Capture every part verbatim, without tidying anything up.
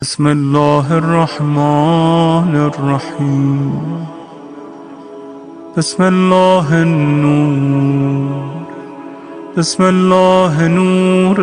بسم الله الرحمن الرحيم. بسم الله النور، بسم الله نور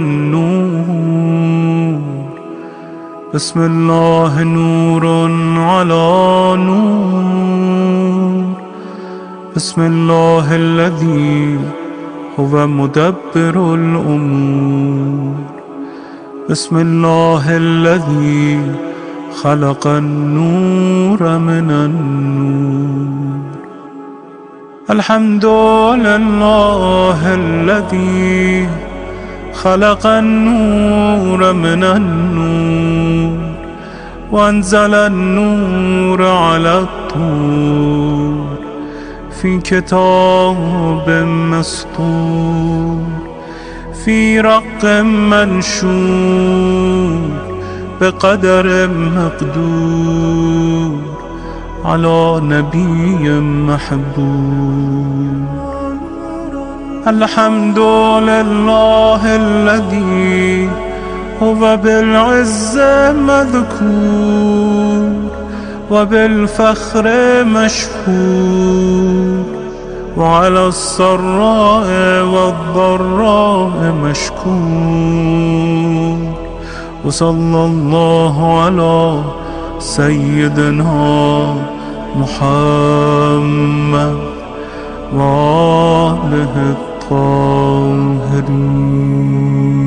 النور، بسم الله نور على نور، بسم الله الذي هو مدبر الأمور، بسم الله الذي خلق النور من النور. الحمد لله الذي خلق النور من النور وأنزل النور على الطور في كتاب مسطور في رق منشور بقدر مقدور على نبي محبوب. الحمد لله الذي هو بالعز مذكور وبالفخر مشهور وعلى السراء والضراء مشكور. وصلى الله على سيدنا محمد وآله الطاهرين.